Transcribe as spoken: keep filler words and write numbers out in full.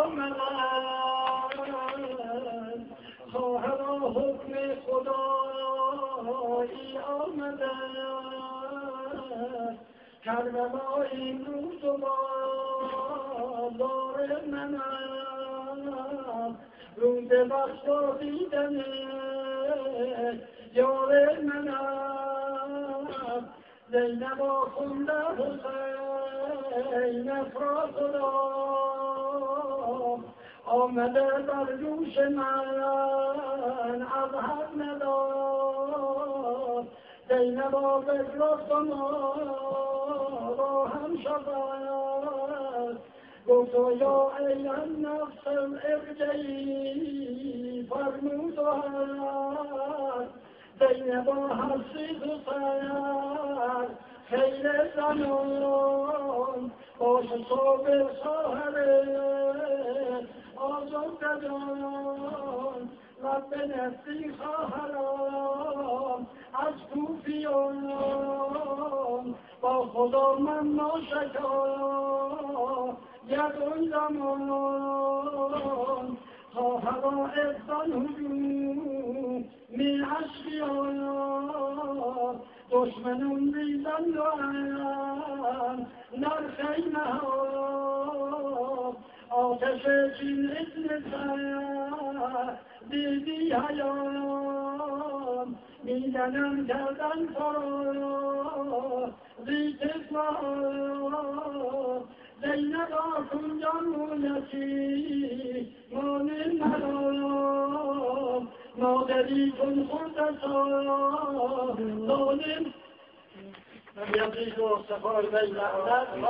آمدن خواهرا حکم خدایی آمدن کربلا این روز و بازار منم روز بخشا دیدن یار منم زینبا خونده حسین افراد خدا آمده بر دوش من از حد نداد زینبا بگرفت و ما را هم شود گفت یا ای نفس ارجعی فرمود و هست زینبا هستی تو سر خیر زمان باش صبح ساهره آزاد جان رب نفسی خواهرام از کوفیان با خدا من ناشکا یدون زمان خواهرا احسان هجوم می عشقیان دشمنون ریزن و هم نرخیمه ها آتش چین اتن سر دیدی حیام میدنم کردن فرا ریت اسمها زینبا کنجان مونتی مانه مرام مادری کن خودتا ظالم یقید و سفار بین